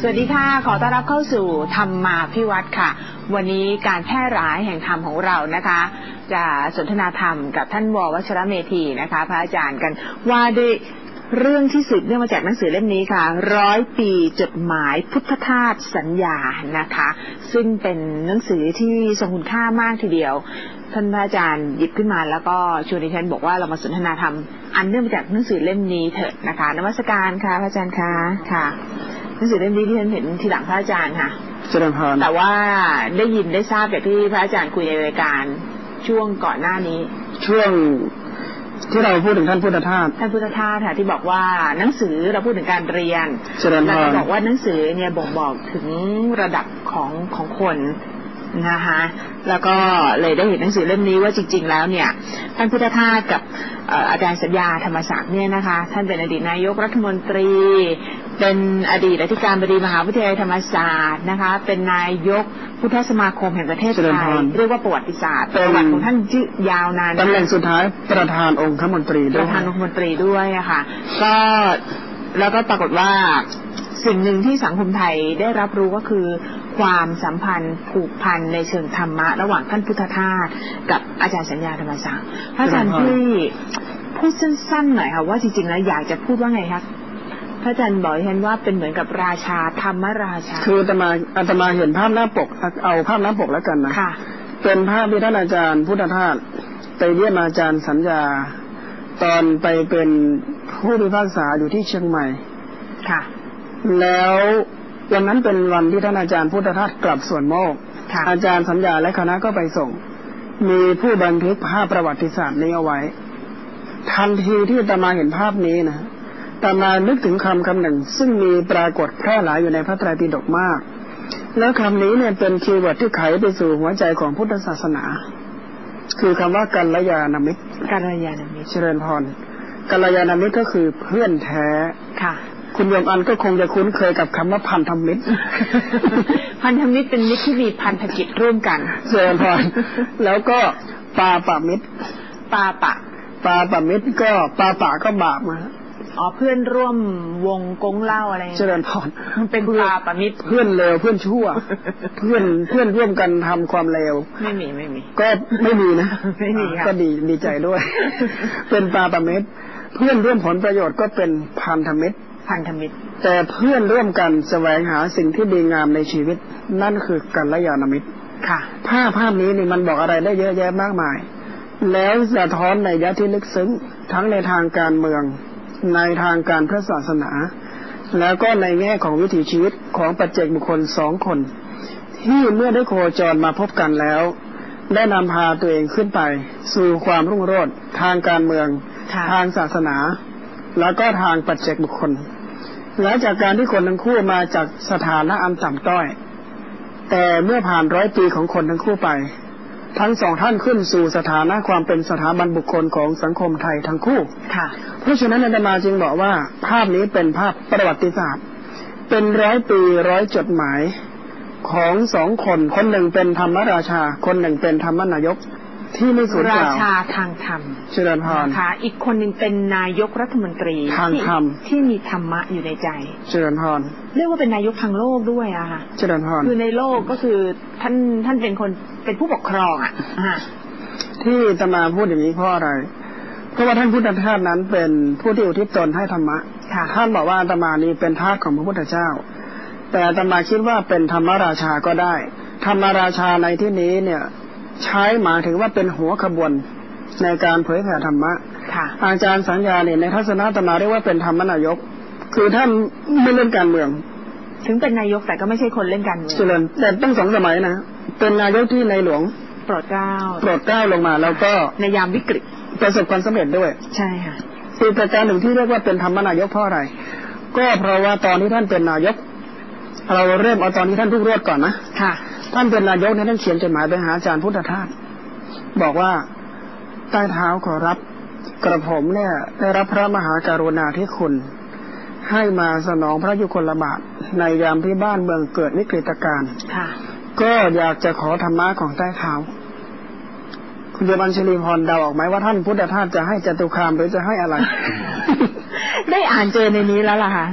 วัสดีค่ะขอต้อนรับเข้าสู่ธรรมาภิวัตรค่ะวันนี้การแพร่หลายแห่งธรรมของเรานะคะจะสนทนาธรรมกับท่านว.วชรเมธีนะคะพระอาจารย์กันว่าด้วยเรื่องที่สืบเนื่องมาจากหนังสือเล่มนี้ค่ะ100 ปีจดหมายพุทธทาสสัญญานะคะซึ่งเป็นหนังสือที่ทรงคุณค่ามากทีเดียวท่านพระอาจารย์หยิบขึ้นมาแล้วก็ชวนดิฉันบอกว่าเรามาสนทนาธรรมอันเนื่องมาจากหนังสือเล่มนี้เถอะนะคะนมัสการค่ะพระอาจารย์ค่ะหนังสือเล่มนี้ที่ฉันเห็นทีหลังพระอาจารย์ค่ะแต่ว่าได้ทราบจากที่พระอาจารย์คุยในรายการช่วงก่อนหน้านี้ช่วงที่เราพูดถึงท่านพุทธทาสค่ะที่บอกว่าหนังสือเราพูดถึงการเรียนแล้วก็บอกว่าหนังสือเนี่ยบ่งบอกถึงระดับของคนนะคะแล้วก็เลยได้เห็นหนังสือเล่มนี้ว่าจริงๆแล้วเนี่ยท่านพุทธทาสกับอาจารย์สัญญาธรรมศักดิ์เนี่ยนะคะท่านเป็นอดีตนายกรัฐมนตรีเป็นอดีตอธิการบดีมหาวิทยาลัยธรรมศาสตร์นะคะเป็นนายกพุทธสมาคมแห่งประเทศไทยเรียกว่าประวัติศาสตร์ประวัติของท่านชื่อยาวนานตำแหน่งสุดท้ายประธานองคมนตรีด้วยอะค่ะก็แล้วก็ปรากฏว่าสิ่งหนึ่งที่สังคมไทยได้รับรู้ก็คือความสัมพันธ์ผูกพันในเชิงธรรมะระหว่างท่านพุทธทาสกับอาจารย์สัญญาธรรมศักดิ์พระอาจารย์ที่พูดสั้นๆหน่อยค่ะว่าจริงๆแล้วอยากจะพูดว่าไงคะพระอาจารย์บอกเห็นว่าเป็นเหมือนกับราชาธรรมราชาคืออาตมาเห็นภาพหน้าปกเอาภาพหน้าปกแล้วกันนะเป็นภาพที่ท่านอาจารย์พุทธทาสไปเยี่ยมอาจารย์สัญญาตอนไปเป็นผู้พิพากษาอยู่ที่เชียงใหม่ค่ะแล้ววันนั้นเป็นวันที่ท่านอาจารย์พุทธทาสกลับสวนโมกอาจารย์สัญญาและคณะก็ไปส่งมีผู้บันทึกภาพประวัติศาสตร์นี้เอาไว้ทันทีที่อาตมาเห็นภาพนี้นะอาตมานึกถึงคำหนึ่งซึ่งมีปรากฏแพร่หลายอยู่ในพระไตรปิฎกมากแล้วคำนี้เนี่ยเป็นคีย์เวิร์ดที่ไขไปสู่หัวใจของพุทธศาสนาคือคำว่ากัลยาณมิตรเจริญพรกัลยาณมิตรก็คือเพื่อนแท้ค่ะคุณโยมอันก็คงจะคุ้นเคยกับคำว่าพันธมิตรพันธมิตรเป็นมิตรที่มีพันธกิจร่วมกันเจริญพรแล้วก็ปาปะมิตรปาปะมิตรก็ปาปะก็บาปมาเพื่อนร่วมวงกงเล่าอะไรเจริญพรเป็นปาปะมิตรเพื่อนเลวเพื่อนชั่ว เพื่อนร่วมกันทำความเลวไม่มีก็ไม่มีนะไม่มีค่ะก็ดีใจด้วย เป็นปาปะมิตรเพื่อนร่วมผลประโยชน์ก็เป็นพันธมิตรแต่เพื่อนร่วมกันแสวงหาสิ่งที่ดีงามในชีวิตนั่นคือกัลยาณมิตรค่ะภาพนี้นี่มันบอกอะไรได้เยอะแยะมากมายแล้วสะท้อนในยะที่ลึกซึ้งทั้งในทางการเมืองในทางการพระศาสนาแล้วก็ในแง่ของวิถีชีวิตของปัจเจกบุคคล2 คนที่เมื่อได้โคจรมาพบกันแล้วได้นำพาตัวเองขึ้นไปสู่ความรุ่งโรจน์ทางการเมืองทางศาสนาแล้วก็ทางปัจเจกบุคคลและจากการที่คนทั้งคู่มาจากสถานะอันต่ำต้อยแต่เมื่อผ่าน100 ปีของคนทั้งคู่ไปทั้ง2 ท่านขึ้นสู่สถานะความเป็นสถาบันบุคคลของสังคมไทยทั้งคู่เพราะฉะนั้นอาตมาจึงบอกว่าภาพนี้เป็นภาพประวัติศาสตร์เป็น100 ปี100 จดหมายของ2 คนคนหนึ่งเป็นธรรมราชาคนหนึ่งเป็นธรรมนายกที่ไม่สูญเปล่าราชาทางธรรมเจริญพรนะคะอีกคนนึงเป็นนายกรัฐมนตรีทางธรรมที่มีธรรมะอยู่ในใจเจริญพรเรียกว่าเป็นนายกทางโลกด้วยอะค่ะเจริญพรคือในโลกก็คือท่านเป็นคนเป็นผู้ปกครองอะที่อาตมาพูดอย่างนี้เพราะอะไรเพราะว่าท่านพุทธทาสนั้นเป็นผู้ที่อุทิศตนให้ธรรมะท่านบอกว่าอาตมานี้เป็นทาสของพระพุทธเจ้าแต่อาตมาคิดว่าเป็นธรรมราชาก็ได้ธรรมราชาในที่นี้เนี่ยใช้หมายถึงว่าเป็นหัวขบวนในการเผยแผ่ธรรมะอาจารย์สัญญาเนี่ยในทัศนะอาตมาเรียกว่าเป็นธรรมนายกคือท่านไม่เล่นการเมืองถึงเป็นนายกแต่ก็ไม่ใช่คนเล่นการเมืองเจริญแต่ต้อง2 สมัยนะเป็นนายกที่ในหลวงโปรดเกล้าลงมาแล้วก็ในยามวิกฤตประสบความสำเร็จด้วยใช่ค่ะอีกประการหนึ่งที่เรียกว่าเป็นธรรมนายกเพราะอะไรก็เพราะว่าตอนที่ท่านเป็นนายกเราเริ่มเอาตอนที่ท่านรุ่งโรจน์ก่อนนะค่ะท่านเป็นนายกเนี่ยท่านเขียนจดหมายไปหาอาจารย์พุทธทาสบอกว่าใต้เท้าขอรับกระผมเนี่ยได้รับพระมหากรุณาธิคุณให้มาสนองพระยุคลบาทในยามที่บ้านเมืองเกิดวิกฤตการณ์ก็อยากจะขอธรรมะของใต้เท้าคุณโยมอัญชลีพรเดาออกไหมว่าท่านพุทธทาสจะให้จตุคามหรือจะให้อะไรได้อ่านเจอในนี้แล้วล่ะค่ะ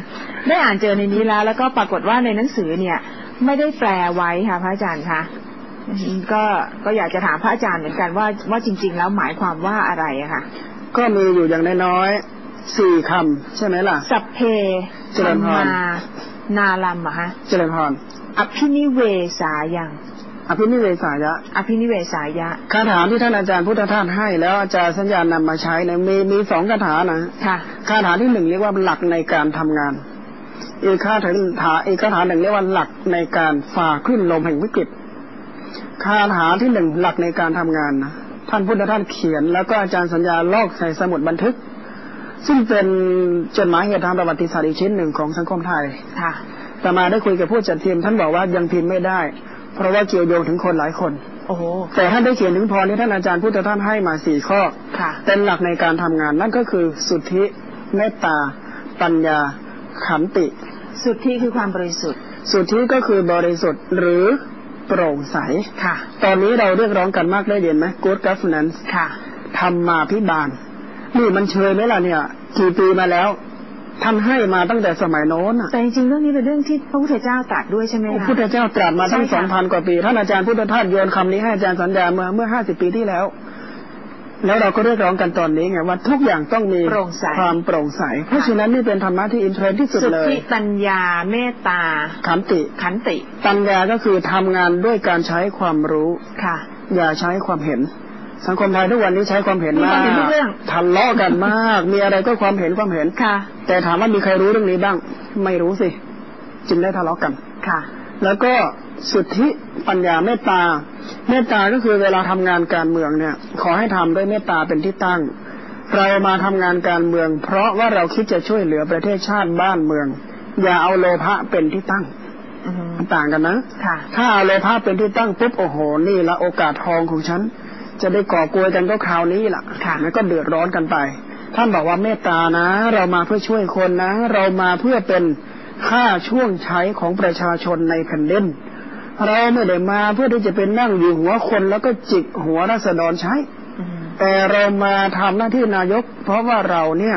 ได้อ่านเจอในนี้แล้วก็ปรากฏว่าในหนังสือเนี่ยไม่ได้แปลไว้ค่ะพระอาจารย์คะก็อยากจะถามพระอาจารย์เหมือนกันว่าจริงๆแล้วหมายความว่าอะไรอะค่ะก็มีอยู่อย่างน้อยๆ4 คำใช่ไหมล่ะสัพเพธัมมานาลัมอะฮะเจริญพรอภินิเวสายังอภินิเวสายะอภินิเวสายะคาถาที่ท่านอาจารย์พุทธทาสให้แล้วอาจารย์สัญญานำมาใช้เนี่ยมี2 คาถานะค่ะคาถาที่1เรียกว่าหลักในการทำงานอีกคาถาหนึ่งเรียกว่าหลักในการฝ่าขึ้นลมแห่งวิกฤตคาถาที่1หลักในการทำงานนะท่านพุทธทาสเขียนแล้วก็อาจารย์สัญญาลอกใส่สมุดบันทึกซึ่งเป็นจดหมายเหตุทางประวัติศาสตร์อีกชิ้นหนึ่งของสังคมไทยค่ะแต่มาได้คุยกับผู้จัดทีมท่านบอกว่ายังพิมพ์ไม่ได้เพราะว่าเกี่ยวโยงถึงคนหลายคนโอ้โหแต่ท่านได้เขียนถึงพรที่ท่านอาจารย์พุทธทาสให้มา4 ข้อเป็นหลักในการทำงานนั่นก็คือสุทธิเมตตาปัญญาขันติสุทธิคือความบริสุทธิ์สุทธิก็คือบริสุทธิ์หรือโปร่งใสค่ะตอนนี้เราเรียกร้องกันมากได้เห็นไหม Good Governance ค่ะธรรมาภิบาลนี่มันเชยไหมล่ะเนี่ยกี่ปีมาแล้วท่านให้มาตั้งแต่สมัยโน้นแต่จริงๆเรื่องนี้เป็นเรื่องที่พระพุทธเจ้าตรัสด้วยใช่ไหมคะพระพุทธเจ้าตรัสมาตั้ง 2,000 กว่าปีท่านอาจารย์พุทธทาสโยนคำนี้ให้อาจารย์สัญญาเมื่อ50 ปีที่แล้วเราก็เรียกร้องกันตอนนี้ไงว่าทุกอย่างต้องมีความโปร่งใสเพราะฉะนั้นนี่เป็นธรรมะที่อินเทรนด์ที่สุดเลยสุทธิปัญญาเมตตาขันติปัญญาก็คือทำงานด้วยการใช้ความรู้ค่ะอย่าใช้ความเห็นสังคมไทยทุกวันนี้ใช้ความเห็นมากทะเลาะกันมากมีอะไรก็ความเห็นค่ะแต่ถามว่ามีใครรู้เรื่องนี้บ้างไม่รู้สิจึงได้ทะเลาะกันค่ะแล้วก็สุทธิปัญญาเมตตาก็คือเวลาทำงานการเมืองเนี่ยขอให้ทำด้วยเมตตาเป็นที่ตั้งเรามาทำงานการเมืองเพราะว่าเราคิดจะช่วยเหลือประเทศชาติบ้านเมืองอย่าเอาโลภะเป็นที่ตั้งต่างกันนะถ้าเอาโลภะเป็นที่ตั้งปุ๊บโอ้โหนี่ละโอกาสทองของฉันจะได้ก่อกวนกันก็คราวนี้ล่ะแล้วก็เดือดร้อนกันไปท่านบอกว่าเมตตานะเรามาเพื่อช่วยคนนะเรามาเพื่อเป็นค่าช่วงใช้ของประชาชนในแผ่นดินเราไม่ได้มาเพื่อที่จะเป็นนั่งอยู่หัวคนแล้วก็จิกหัวราษฎรใช้แต่เรามาทำหน้าที่นายกเพราะว่าเราเนี่ย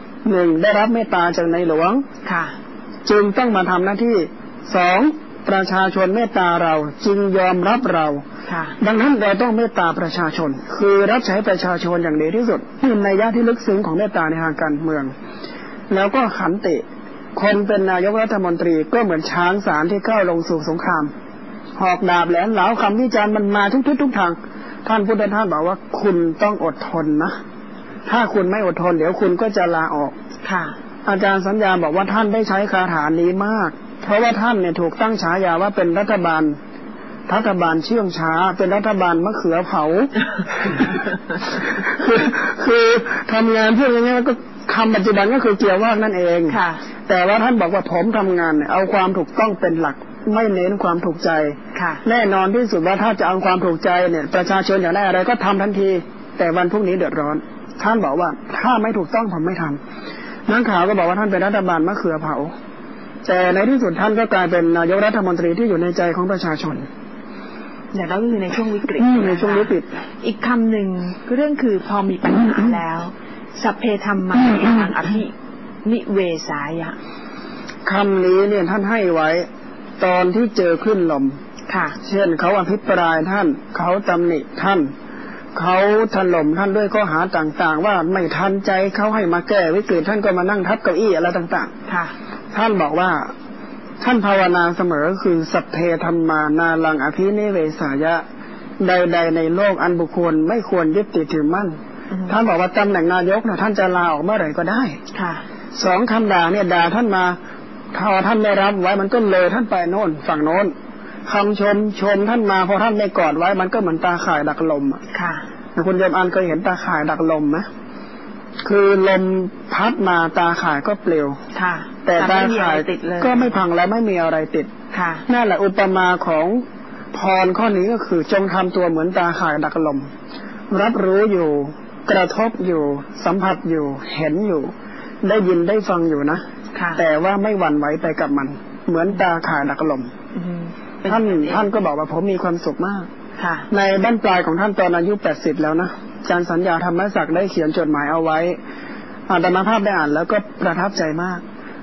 1ได้รับเมตตาจากในหลวงจึงต้องมาทำหน้าที่2ประชาชนเมตตาเราจึงยอมรับเราดังนั้นเราต้องเมตตาประชาชนคือรับใช้ประชาชนอย่างดีที่สุดนี่ในนัยยะที่ลึกซึ้งของเมตตาในทางการเมืองแล้วก็ขันติคนเป็นนายกรัฐมนตรีก็เหมือนช้างสารที่ก้าวลงสู่สงครามหอกดาบแหลมเหลาคำวิจารณ์มันมาทุกทางท่านพุทธทาสบอกว่าคุณต้องอดทนนะถ้าคุณไม่อดทนเดี๋ยวคุณก็จะลาออกอาจารย์สัญญาบอกว่าท่านได้ใช้คาถานี้มากเพราะว่าท่านเนี่ยถูกตั้งฉายาว่าเป็นรัฐบาลเชื่องช้าเป็นรัฐบาลมะเขือเผา คือทำงานเพื่ออย่างนี้ก็คำปัจจุบันก็คือเกี่ยวว่านั่นเองแต่ว่าท่านบอกว่าผมทำงานเนี่ยเอาความถูกต้องเป็นหลักไม่เน้นความถูกใจแน่นอนที่สุดว่าถ้าจะเอาความถูกใจเนี่ยประชาชนอยากได้อะไรก็ทำทันทีแต่วันพรุ่งนี้เดือดร้อนท่านบอกว่าถ้าไม่ถูกต้องผมไม่ทำนักข่าวก็บอกว่าท่านเป็นรัฐบาลมะเขือเผาแต่ในที่สุดท่านก็กลายเป็นนายกรัฐมนตรีที่อยู่ในใจของประชาชนแต่เราอยู่ในช่วงวิกฤตในช่วงวิกฤตอีกคำหนึ่งเรื่องคือพอมีปัญหาแล้วสัพเพธัมมาทางอภินิเวสายะคำนี้เนี่ยท่านให้ไว้ตอนที่เจอคลื่นลมเช่นเขาอภิปรายท่านเขาตำหนิท่านเขาถล่มท่านด้วยข้อหาต่างๆว่าไม่ทันใจเขาให้มาแก้วิกฤตท่านก็มานั่งทับเก้าอี้อะไรต่างๆท่านบอกว่าท่านภาวนาเสมอคือสัพเพธัมมานาลังอภินิเวสายะใดๆในโลกอันบุคคลไม่ควรยึดติดถือมั่นท่านบอกว่าตำแหน่งนายกนะท่านจะลาออกเมื่อไหร่ก็ได้2คำด่าเนี่ยด่าท่านมาถ้าท่านไม่รับไว้มันก็เลยท่านไปโน่นฝั่งโน้นคำชมท่านมาพอท่านไม่กอดไว้มันก็เหมือนตาข่ายดักลมคุณยมอันเคยเห็นตาข่ายดักลมไหมคือลมพัดมาตาข่ายก็เปลวแต่ตาข่ายก็ไม่พังและไม่มีอะไรติดนั่นแหละอุปมาของพรข้อนี้ก็คือจงทำตัวเหมือนตาข่ายดักลมรับรู้อยู่กระทบอยู่สัมผัสอยู่เห็นอยู่ได้ยินได้ฟังอยู่นะแต่ว่าไม่หวั่นไหวไปกับมันเหมือนตาข่ายดักลมท่านก็บอกว่าผมมีความสุขมากในบั้นปลายของท่านตอนอายุ80แล้วนะอาจารย์สัญญาธรรมศักดิ์ได้เขียนจดหมายเอาไว้อาตมาภาพได้อ่านแล้วก็ประทับใจมาก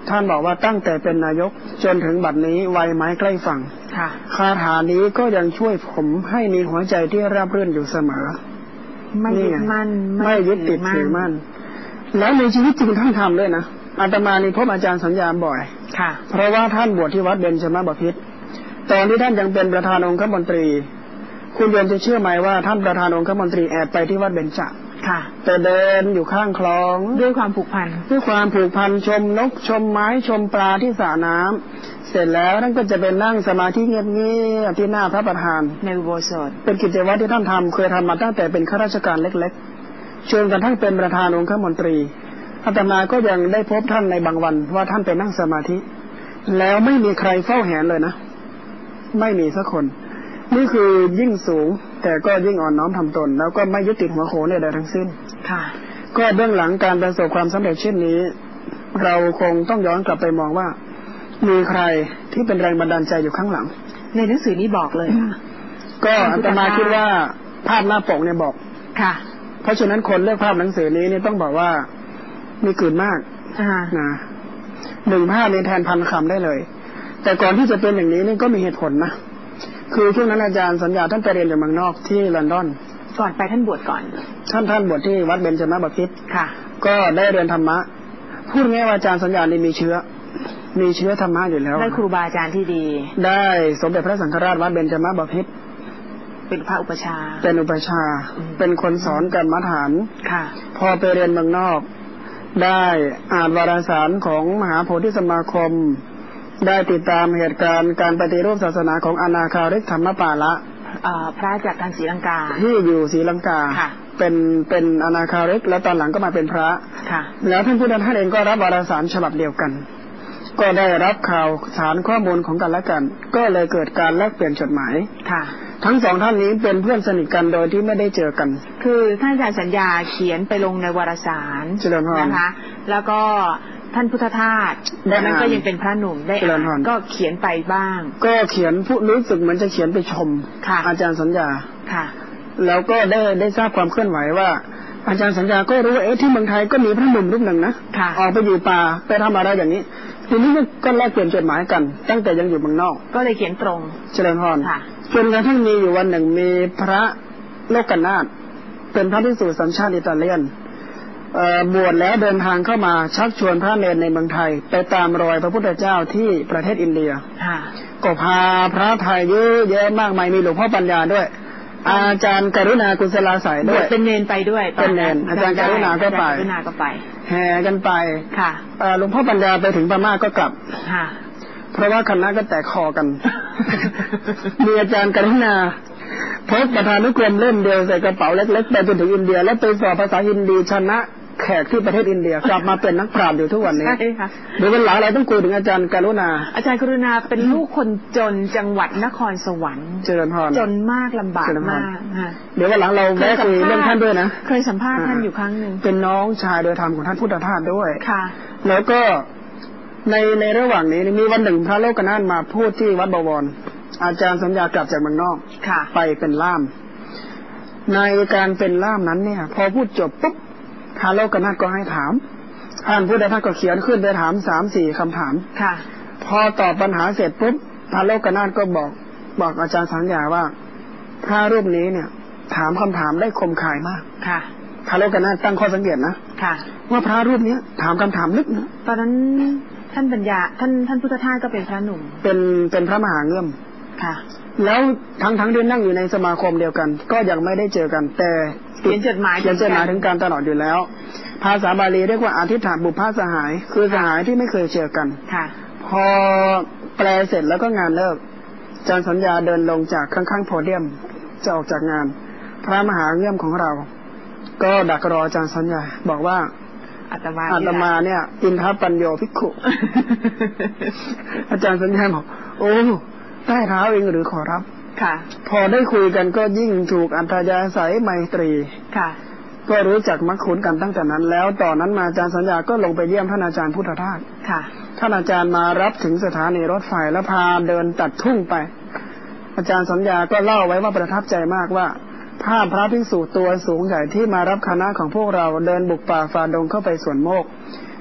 ท่านบอกว่าตั้งแต่เป็นนายกจนถึงบัดนี้วัยไม้ใกล้ฝั่งคาถานี้ก็ยังช่วยผมให้มีหัวใจที่ราบรื่นอยู่เสมอไม่ยึดมั่นไม่ยึดติดถือมั่นแล้วในชีวิตจริงท่านทำด้วยนะอาตมานี่พบอาจารย์สัญญาบ่อยเพราะว่าท่านบวชที่วัดเบญจมบพิตรตอนที่ท่านยังเป็นประธานองคมนตรีคุณโยมจะเชื่อไหมว่าท่านประธานองคมนตรีแอบไปที่วัดเบญจแต่เดินอยู่ข้างคลองด้วยความผูกพันชมนกชมไม้ชมปลาที่สระน้ำเสร็จแล้วท่านก็จะไปนั่งสมาธิเงียบๆที่หน้าพระประธานในอุโบสถเป็นกิจวัตรที่ท่านทำเคยทำมาตั้งแต่เป็นข้าราชการเล็กๆจนกระทั่งเป็นประธานองคมนตรีอาตมาก็ยังได้พบท่านในบางวันว่าท่านไปนั่งสมาธิแล้วไม่มีใครเฝ้าแหนเลยนะไม่มีสักคนนี่คือยิ่งสูงแต่ก็ยิ่งอ่อนน้อมทำตนแล้วก็ไม่ยึดติดหัวโขนใดๆทั้งสิ้นก็เบื้องหลังการประสบความสำเร็จเช่นนี้เราคงต้องย้อนกลับไปมองว่ามีใครที่เป็นแรงบันดาลใจอยู่ข้างหลังในหนังสือนี้บอกเลยก็อาตมาคิดว่าภาพหน้าปกเนี่ยบอกเพราะฉะนั้นคนเลือกภาพหนังสือนี้เนี่ยต้องบอกว่ามีกลิ่นมากนะหนึ่งภาพในแทนพันคำได้เลยแต่ก่อนที่จะเป็นอย่างนี้นี่ก็มีเหตุผลนะคือช่วงนั้นอาจารย์สัญญาท่านไปเรียนอยู่เมืองนอกที่ลอนดอนก่อนไปท่านบวชก่อนท่านบวชที่วัดเบญจมบพิตรก็ได้เรียนธรรมะพูดง่ายว่าอาจารย์สัญญานี่มีเชื้อธรรมะอยู่แล้วได้ครูบาอาจารย์ที่ดีได้สมเด็จพระสังฆราชวัดเบญจมบพิตรเป็นพระอุปชาเป็นคนสอนกรรมฐานพอไปเรียนเมืองนอกได้อ่านวารสารของมหาโพธิสมาคมได้ติดตามเหตุการณ์การปฏิรูปศาสนาของอนาคาริกธรรมปาละพระจากทางศรีลังกาที่อยู่ศรีลังกาเป็นอนาคาริกแล้วตอนหลังก็มาเป็นพระแล้วท่านพุทธทาสเองก็รับวารสารฉบับเดียวกันก็ได้รับข่าวสารข้อมูลของกันและกันก็เลยเกิดการแลกเปลี่ยนจดหมายทั้งสองท่านนี้เป็นเพื่อนสนิทกันโดยที่ไม่ได้เจอกันคือท่านอาจารย์สัญญาเขียนไปลงในวารสารนะคะแล้วก็ท่านพุทธทาสนั้นก็ยังเป็นพระหนุ่มได้อ่านก็เขียนไปบ้างก็เขียนผู้รู้สึกเหมือนจะเขียนไปชมอาจารย์สัญญาแล้วก็ได้ทราบความเคลื่อนไหวว่าอาจารย์สัญญาก็รู้ว่าที่เมืองไทยก็มีพระหนุ่มรูปหนึ่งนะออกไปอยู่ป่าไปทำอะไรอย่างนี้ทีนี้ก็แลกเปลี่ยนจดหมายกันตั้งแต่ยังอยู่เมืองนอกก็เลยเขียนตรงเจริญพรจนกระทั่งมีอยู่วันหนึ่งมีพระโลกนาถเป็นพระภิกษุสัญชาติอิตาเลียนบวชแล้วเดินทางเข้ามาชักชวนพระเนรในเมืองไทยไปตามรอยพระพุทธเจ้าที่ประเทศอินเดียก็พาพระไทยเยอะแยะมากมายมีหลวงพ่อปัญญาด้วยอาจารย์กรุณากุศลาสายด้วยเป็นเนรไปด้วยเป็นเนรอาจารย์กรุณาก็ไปแห่กันไปหลวงพ่อปัญญาไปถึงพม่าก็กลับเพราะว่าคณะก็แตกคอกันมีอาจารย์กรุณาพกประธานุกรมเล่มเดียวใส่กระเป๋าเล็กๆไปจนถึงอินเดียแล้วไปสอบภาษาฮินดีชนะแขกที่ประเทศอินเดียกลับมาเป็นนักปราชญ์อยู่ทุกวันนี้ใช่ค่ะเดี๋ยววันหลังเราต้องคุยถึงอาจารย์กรุณาเป็นลูกคนจนจังหวัดนครสวรรค์เจริญพรจนมากลำบากมากเดี๋ยววันหลังเราแวะคุยเรื่องท่านด้วยนะเคยสัมภาษณ์ท่านอยู่ครั้งนึงเป็นน้องชายโดยธรรมของท่านพุทธทาสด้วยค่ะแล้วก็ในระหว่างนี้มีวันหนึ่งพระโลกนาถมาพูดที่วัดบวรอาจารย์สัญญากลับจากเมืองนอกไปเป็นล่ามในการเป็นล่ามนั้นเนี่ยพอพูดจบปุ๊บพระโลกนาถก็ให้ถามท่านพุทธทาสก็เขียนขึ้นไปถาม 3-4 คำถามพอตอบปัญหาเสร็จปุ๊บพระโลกนาถก็บอกอาจารย์สัญญาว่าพระรูปนี้เนี่ยถามคำถามได้คมคายมากพระโลกนาถตั้งข้อสังเกตนะว่าพระรูปนี้ถามคำถามลึกนะตอนนั้นท่านปัญญาท่านพุทธทาสก็เป็นพระหนุ่มเป็นพระมหาเงื่อมแล้วทั้งที่นั่งอยู่ในสมาคมเดียวกันก็ยังไม่ได้เจอกันแต่เขียนจดหมายถึงการตลอดอยู่แล้วภาษาบาลีเรียกว่าอธิษฐานบุพพสหายคือสหายที่ไม่เคยเจอกันพอแปลเสร็จแล้วก็งานเลิกอาจารย์สัญญาเดินลงจากข้างๆโพเดียมจะออกจากงานพระมหาเงื่อมของเราก็ดักรออาจารย์สัญญาบอกว่าอาตมาเนี่ยอินทปัญโยภิกขุ อาจารย์สัญญาบอกโอ้ใต้เท้าเองหรือขอรับพอได้คุยกันก็ยิ่งถูกอัธยาศัยไมตรีก็รู้จักมักคุ้นกันตั้งแต่นั้นแล้วต่อนนั้นมาอาจารย์สัญญาก็ลงไปเยี่ยมท่านอาจารย์พุทธทาสท่านอาจารย์มารับถึงสถานีรถไฟแล้วพาเดินตัดทุ่งไปอาจารย์สัญญาก็เล่าไว้ว่าประทับใจมากว่าภาพพระภิกษุตัวสูงใหญ่ที่มารับคณะของพวกเราเดินบุกป่าฝ่าดงเข้าไปสวนโมก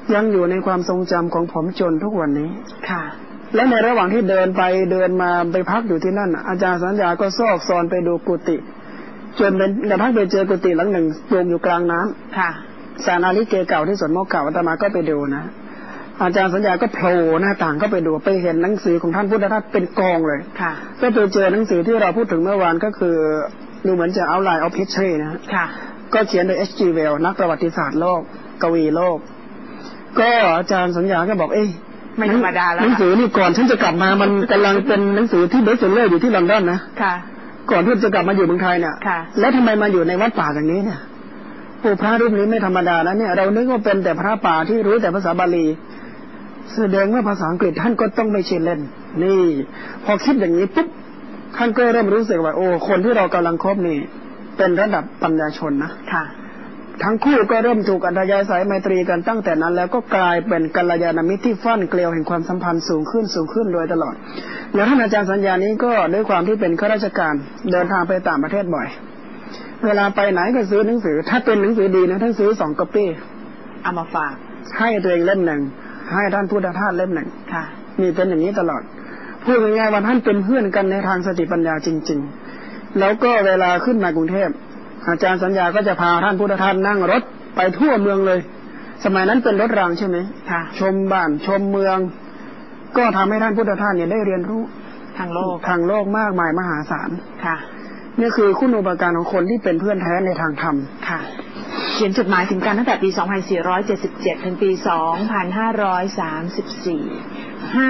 ยังอยู่ในความทรงจำของผมจนทุกวันนี้ค่ะและในระหว่างที่เดินไปเดินมาไปพักอยู่ที่นั่นอาจารย์สัญญาก็ซอกซอนไปดูกุฏิจนเป็นกระทั่งไปเจอกุฏิหลังหนึ่งปลูกอยู่กลางน้ำค่ะศาลาลิเกเก่าที่สวนโมกเก่าอาตมาก็ไปดูนะอาจารย์สัญญาก็โผล่หน้าต่างก็ไปดูไปเห็นหนังสือของท่านพุทธทาสเป็นกองเลยค่ะก็ไปเจอหนังสือที่เราพูดถึงเมื่อวานก็คือดูเหมือนจะเอาไลน์เอาพิชเช่นะค่ะก็เขียนโดย H.G. Wells นักประวัติศาสตร์โลกกวีโลกก็อาจารย์สัญญาก็บอกไม่ธรรมดาแล้วหนังสือนี่ก่อนฉันจะกลับมามันกำลังเป็นหนังสือที่เบสเซลเลอร์อยู่ที่ลอนดอนนะค่ะก่อนที่จะกลับมาอยู่เมืองไทยเนี่ยแล้วทำไมมาอยู่ในวัดป่าอย่างนี้เนี่ยผู้พระรูปนี้ไม่ธรรมดานะเนี่ยเรานึกว่าเป็นแต่พระป่าที่รู้แต่ภาษาบาลีแสดงว่าภาษาอังกฤษท่านก็ต้องไม่ใช่เล่นนี่พอคิดอย่างนี้ปุ๊บท่านก็เริ่มรู้สึกว่าโอ้คนที่เรากำลังคบนี่เป็นระดับปัญญาชนนะค่ะทั้งคู่ก็เริ่มถูกอัธยาศัยไมตรีกันตั้งแต่นั้นแล้วก็กลายเป็นกัลยาณมิตรที่ฟั่นเกลียวแห่งความสัมพันธ์สูงขึ้นโดยตลอดแล้วท่านอาจารย์สัญญานี้ก็ด้วยความที่เป็นข้าราชการเดินทางไปต่างประเทศบ่อยเวลาไปไหนก็ซื้อหนังสือถ้าเป็นหนังสือดีนะท่านซื้อ2 ก๊อปปี้เอามาฝากให้ตัวเองเล่มหนึ่งให้ท่านพุทธทาสเล่มหนึ่งค่ะนี่เป็นอย่างนี้ตลอดพูดง่ายๆว่าท่านเป็นเพื่อนกันในทางสติปัญญาจริงๆแล้วก็เวลาขึ้นมากรุงเทพอาจารย์สัญญาก็จะพาท่านพุทธทาสนั่งรถไปทั่วเมืองเลยสมัยนั้นเป็นรถรางใช่ไหมค่ะชมบ้านชมเมืองก็ทำให้ท่านพุทธทาสเนี่ยได้เรียนรู้ทางโลกมากมายมหาศาลค่ะนี่คือคุณูปการของคนที่เป็นเพื่อนแท้ในทางธรรมค่ะเขียนจดหมายถึงกันตั้งแต่ปี 2477 ถึงปี 2534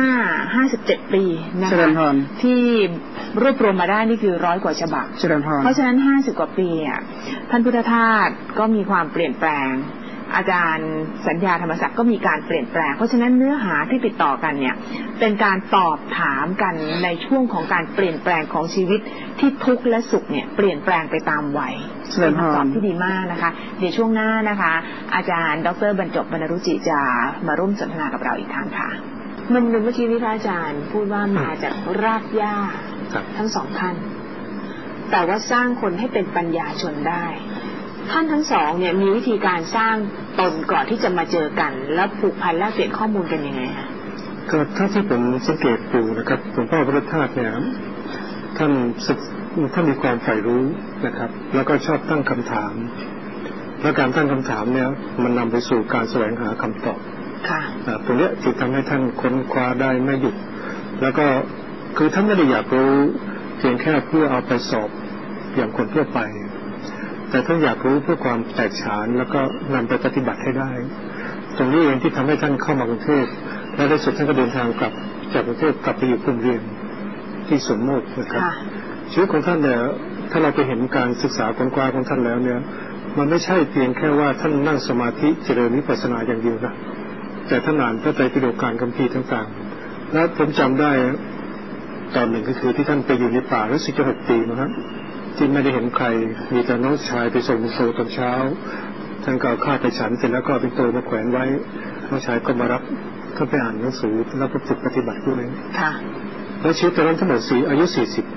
57 ปีนะคะที่รวบรวมมาได้นี่คือ100 กว่าฉบับเพราะฉะนั้น50 กว่าปีท่านพุทธทาสก็มีความเปลี่ยนแปลงอาจารย์สัญญาธรรมศักดิ์ก็มีการเปลี่ยนแปลงเพราะฉะนั้นเนื้อหาที่ติดต่อกันเนี่ยเป็นการตอบถามกันในช่วงของการเปลี่ยนแปลงของชีวิตที่ทุกข์และสุขเนี่ยเปลี่ยนแปลงไปตามวัยเป็นคำตอบที่ดีมากนะคะเดี๋ยวช่วงหน้านะคะอาจารย์ดร.บรรจบบรรณรุจิจะมาร่วมสนทนากับเราอีกครั้งค่ะเมื่อกี้นี้พระอาจารย์พูดว่ามาจากรากหญ้าทั้ง2ท่านแต่ว่าสร้างคนให้เป็นปัญญาชนได้ท่านทั้งสองเนี่ยมีวิธีการสร้างตนก่อนที่จะมาเจอกันแล้วผูกพันแลกเปลี่ยนข้อมูลกันยังไงคะก็ถ้าที่ผมสังเกตดูนะครับหลวงพ่อพุทธทาสเนี่ยท่านมีความใฝ่รู้นะครับแล้วก็ชอบตั้งคำถามและการตั้งคำถามเนี่ยมันนำไปสู่การแสวงหาคำตอบค่ะตรงนี้ที่ทำให้ท่านค้นคว้าได้ไม่หยุดแล้วก็คือท่านไม่ได้อยากรู้เพียงแค่เพื่อเอาไปสอบอย่างคนทั่วไปแต่ท่านอยากรู้เพื่อความแตกฉานแล้วก็นำไปปฏิบัติให้ได้ตรงนี้เองที่ทำให้ท่านเข้ามากรุงเทพและในสุดท่านก็เดินทางกลับจากกรุงเทพกลับไปอยู่กรุงเรียนที่สวนโมกนะครับชีวิตของท่านเนี่ยถ้าเราไปเห็นการศึกษาค้นคว้าของท่านแล้วเนี่ยมันไม่ใช่เพียงแค่ว่าท่านนั่งสมาธิเจริญวิปัสสนาอย่างเดียวนะแต่ท่านอ่านพระไตรปิฎกการคัมภีร์ต่างๆและผมจำได้ตอนหนึ่งก็คือที่ท่านไปอยู่ในป่ารู้สึกจะ6 ปีนะครับที่ไม่ได้เห็นใครมีแต่น้องชายไปส่งโซตอนเช้าท่านก็ข้าไปฉันเสร็จแล้วก็เป็นโตมาแขวนไว้น้องชายก็มารับท่านไปอ่านหนังสือแล้วก็ฝึกปฏิบัติด้วยค่ะแล้วชีวิตตอนนั้นทั้งหมดอายุ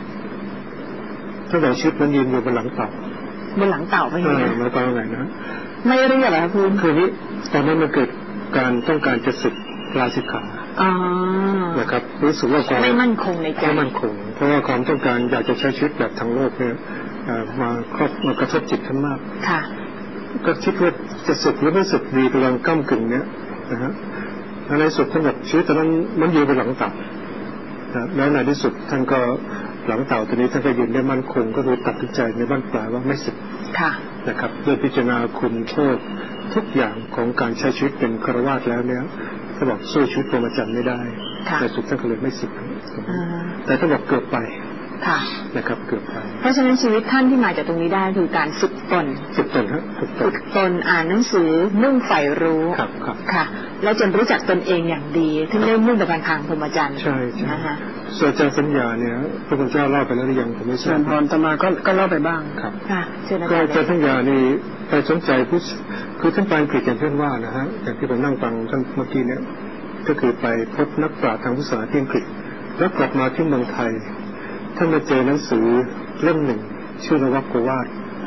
40ท่านบอกชีวิตมันยืนอยู่บนหลังเต่าไปยังไงไม่ต้องไงนะไม่เรียกอะไรคุณคือนี้ตอนนั้นมันเกิดการต้องการจะศึกลาสิกขานะครับรู้สึกว่าความไม่มั่นคงในใจไม่มั่นคงเพราะว่าความต้องการอยากจะใช้ชีวิตแบบทางโลกเนี่ยมากระทบจิตท่านมากค่ะก็คิดว่าจะศึกหรือไม่ศึกดีกำลังก้ำกึ่งเนี่ยนะฮะในสุดท่านบอกชีวิตตอนนั้นมันยืนบนหลังเต่าแล้วในที่สุดท่านก็หลังเต่าตัวนี้ท่านก็ยืนได้มั่นคงก็คือตัดสินใจในบ้านปลายว่าไม่ศึกนะครับด้วยพิจารณาคุณโทษทุกอย่างของการใช้ชีวิตเป็นฆราวาสแล้วเนี่ยท่านบอกสู้ชีวิตพรหมจรรย์ไม่ได้แต่สุดท่านก็เลยไม่ศึกแต่ท่านบอกเกือบไปนะครับเกือบไปเพราะฉะนั้นชีวิตท่านที่มาจากตรงนี้ได้คือการฝึกตนครับฝึกตนอ่านหนังสือมุ่งใฝ่รู้ครับค่ะแล้วจนรู้จักตนเองอย่างดีถึงได้มุ่งไปทางพรหมจรรย์ใช่นะคะส่วนอาจารย์สัญญาเนี่ยพระพุทธเจ้าเล่าไปแล้วหรือยังผมไม่ทราบพรตมาก็เล่าไปบ้างครับก็อาจารย์สัญญานี่ไปสนใจคือท่านไปอังกฤษอย่างเพื่อนว่านะฮะอย่างที่ผมนั่งฟังท่านเมื่อกี้เนี่ยก็คือไปพบนักปราชญ์ทางภาษาที่อังกฤษแล้วกลับมาที่เมืองไทยท่านมาเจอหนังสือเล่มหนึ่งชื่อนวโกวาท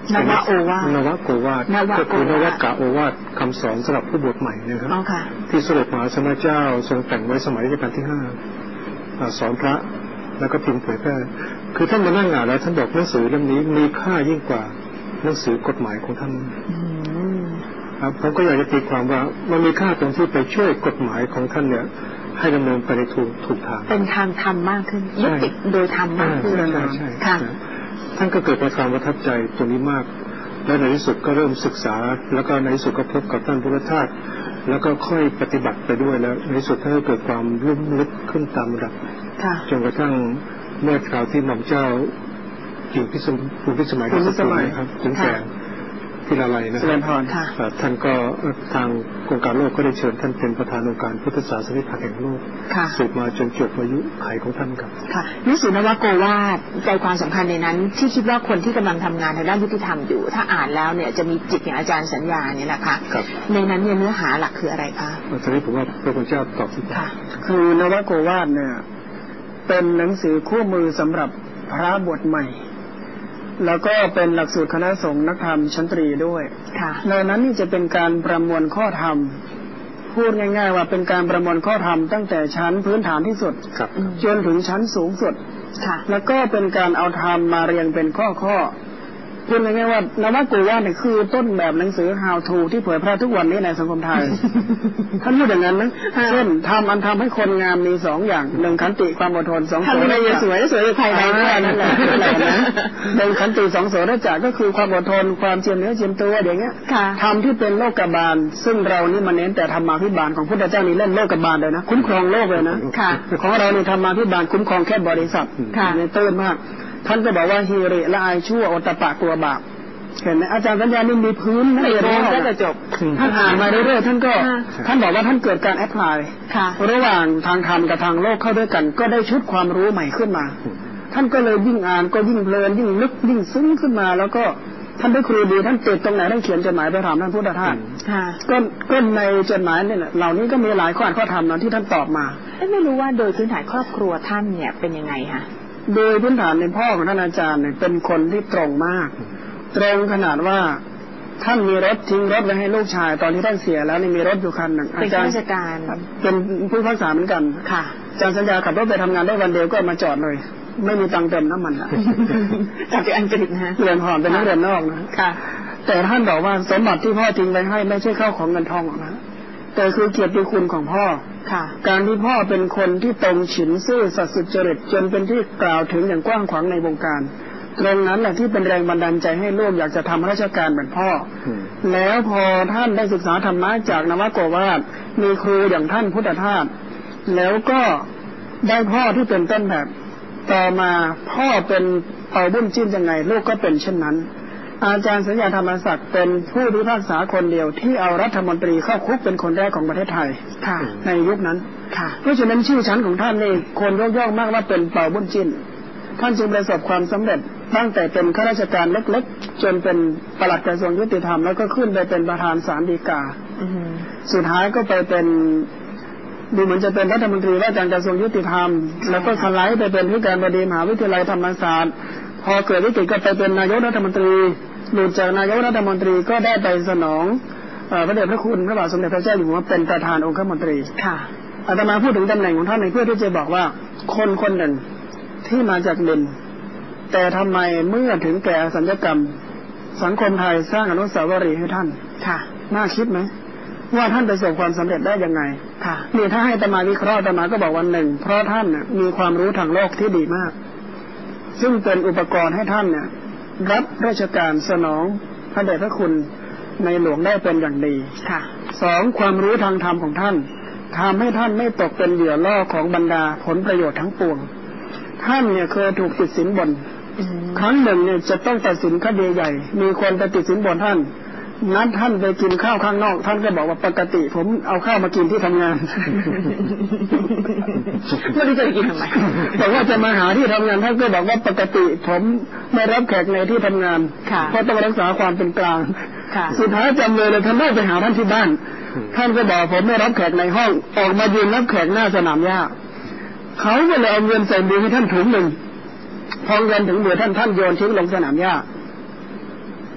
นวโอวาทนวโกวาทก็คือนวกะโอวาทคำสอนสำหรับผู้บวชใหม่นะครับที่สมเด็จพระสัมมาเจ้าทรงแต่งไว้สมัยรัชกาลที่5สอนพระแล้วก็พิมพ์เผยแพร่คือท่านมานั่งอ่านแล้วท่านบอกหนังสือเล่มนี้มีค่ายิ่งกว่าหนังสือกฎหมายของท่านครับผมก็อยากจะตีความว่ามันมีค่าตรงที่ไปช่วยกฎหมายของท่านเนี่ยให้ดำเนินไปในถูกทางเป็นทางธรรมมากขึ้นยึดติดโดยธรรมมากขึ้นใช่ค่ะท่านก็เกิดความประทับใจตรงนี้มากและในที่สุดก็เริ่มศึกษาแล้วก็ในที่สุดก็พบกับท่านพุทธทาสแล้วก็ค่อยปฏิบัติไปด้วยแล้วในที่สุดท่านก็เกิดความลุ่มลึกขึ้นตามระดับจนกระทั่งเมื่อคราวที่หม่อมเจ้ากิ่งพิสมัยครับถึงแก่ที่ละไลนะครับท่านก็ทางโครงการโลกก็ได้เชิญท่านเป็นประธานองค์การพุทธศาสนิกแห่งโลกสืบมาจนจบอายุขัยของท่านครับหนังสือนวโกวาทใจความสำคัญในนั้นที่คิดว่าคนที่กำลังทำงานทางด้านยุติธรรมอยู่ถ้าอ่านแล้วเนี่ยจะมีจิตอย่างอาจารย์สัญญาเนี่ยนะคะในนั้นเนี่ยเนื้อหาหลักคืออะไรคะตอนนี้ผมว่าพระคุณเจ้าตอบสิค่ะคือนวโกวาทเนี่ยเป็นหนังสือคู่มือสำหรับพระบวชใหม่แล้วก็เป็นหลักสูตรคณะสงฆ์นักธรรมชั้นตรีด้วยในนั้นนี่จะเป็นการประมวลข้อธรรมพูดง่ายๆว่าเป็นการประมวลข้อธรรมตั้งแต่ชั้นพื้นฐานที่สุดจนถึงชั้นสูงสุดแล้วก็เป็นการเอาธรรมมาเรียงเป็นข้อพูดง่ายๆว่านวโกวาทเนี่ยคือต้นแบบหนังสือ How to ที่เผยแพร่ทุกวันนี้ในสังคมไทยท่านพูดอย่างนั้นนะเช่นทำให้คนงามมี2อย่าง1ขันติความอดทน2โสดาสวยภายในด้วยนั่นแหละนะ1ขันติ2โสดาก็คือความอดทนความเจียมเนื้อเจียมตัวอย่างเงี้ยธรรมที่เป็นโลกบาลซึ่งเรานี่มาเน้นแต่ธรรมาภิบาลของพุทธเจ้านี่เล่นโลกบาลเลยนะคุ้มครองโลกเลยนะของเรานี่ธรรมาภิบาลคุ้มครองแค่บริษัทเนี่ยตื้นมากท่านก็บอกว่าฮีริละอายชั่วอตปะกลัวบาปเห็นไหมอาจารย์สัญญานี่มีพื้นไม่เรียนก็จะจบท่านอ่านมาเรื่อยๆท่านบอกว่าท่านเกิดการแอพพลายระหว่างทางธรรมกับทางโลกเข้าด้วยกันก็ได้ชุดความรู้ใหม่ขึ้นมาท่านก็เลยยิ่งอ่านก็ยิ่งเพลินยิ่งลึกยิ่งซึ้งขึ้นมาแล้วก็ท่านได้ครูดีท่านติดตรงไหนท่านเขียนจดหมายไปถามท่านพุทธทาสก็ในจดหมายเนี่ยเหล่านี้ก็มีหลายข้อธรรมนะที่ท่านตอบมาไม่รู้ว่าโดยพื้นฐานครอบครัวท่านเนี่ยเป็นยังไงคะโดยพื้นฐานในพ่อของท่านอาจารย์เนี่ยเป็นคนที่ตรงมากตรงขนาดว่าท่านมีรถทิ้งรถไว้ให้ลูกชายตอนที่ท่านเสียแล้วนี่มีรถอยู่คันหนึ่งอาจารย์ราชการเป็นผู้พิพากษาเหมือนกันค่ะอาจารย์สัญญาขับรถไปทำงานได้วันเดียวก็มาจอดเลยไม่มีตังค์เติมน้ำมันละจากอังกฤษนะเรียนหอนเป็นนักเรียนนอกนะค่ะแต่ท่านบอกว่าสมบัติที่พ่อทิ้งไว้ให้ไม่ใช่ข้าวของเงินทองหรอกนะแต่คือเกียรติคุณของพ่อการที่พ่อเป็นคนที่ตรงฉินซื่อสัตย์สุจริตจนเป็นที่กล่าวถึงอย่างกว้างขวางในวงการตรงนั้นแหละที่เป็นแรงบันดาลใจให้ลูกอยากจะทำราชการเหมือนพ่อแล้วพอท่านได้ศึกษาธรรมะจากนวโกวาทมีครูอย่างท่านพุทธทาสแล้วก็ได้พ่อที่เป็นต้นแบบต่อมาพ่อเป็นเป่าบุญจิ้นยังไงลูกก็เป็นเช่นนั้นอาจารย์สัญญาธรรมศักดิ์เป็นผู้พิพากษาคนเดียวที่เอารัฐมนตรีเข้าคุกเป็นคนแรกของประเทศไทยในยุคนั้นเพราะฉะนั้นชื่อชั้นของท่านนี่คนยกย่องมากว่าเป็นเป่าบุญจิ้นท่านจึงประสบความสำเร็จตั้งแต่เป็นข้าราชการเล็กๆจนเป็นปลัดกระทรวงยุติธรรมแล้วก็ขึ้นไปเป็นประธานศาลฎีกาสุดท้ายก็ไปเป็นดูเหมือนจะเป็นรัฐมนตรีว่าการกระทรวงยุติธรรมแล้วก็สไลด์ไปเป็นผู้การบดีมหาวิทยาลัยธรรมศาสตร์พอเกิดวิกฤตก็ไปเป็นนายกรัฐมนตรีหลุดจากนายกรัฐมนตรีก็ได้ไปสนองพระเดชพระคุณพระบาทสมเด็จพระเจ้าอยู่หัวเป็นประธานองคมนตรีอาตมาพูดถึงตำแหน่งของท่านในเพื่อที่จะบอกว่าคนคนหนึ่งที่มาจากดินแต่ทำไมเมื่อถึงแก่สัญญกรรมสังคมไทยสร้างอนุสาวรีย์ให้ท่านน่าคิดไหมว่าท่านประสบความสำเร็จได้ยังไงนี่ถ้าให้อาตมาวิเคราะห์อาตมาก็บอกว่าหนึ่งเพราะท่านมีความรู้ทางโลกที่ดีมากซึ่งเป็นอุปกรณ์ให้ท่านเนี่ยรับราชการสนองพระเดชพระคุณในหลวงได้เป็นอย่างดีสองความรู้ทางธรรมของท่านทำให้ท่านไม่ตกเป็นเหยื่อล่อของบรรดาผลประโยชน์ทั้งปวงท่านเนี่ยเคยถูกติดสินบนครั้งหนึ่งเนี่ยจะต้องตัดสินคดีใหญ่มีคนไปติดสินบนท่านนัดท่านไปกินข้าวข้างนอกท่านก็บอกว่าปกติผมเอาข้าวมากินที่ทำงานไม่รู้จะกินทำไมบอกว่าจะมาหาที่ทำงานท่านก็บอกว่าปกติผมไม่รับแขกในที่ทำงานเพราะต้องรักษาความเป็นกลางสุดท้ายจำเลยท่านได้ไปหาท่านที่บ้านท่านก็บอกผมไม่รับแขกในห้องออกมายืนรับแขกหน้าสนามหญ้าเขาก็เลยเอาเงินใส่มือให้ท่านถุงหนึ่งพอเงินถึงมือท่านโยนทิ้งลงสนามหญ้า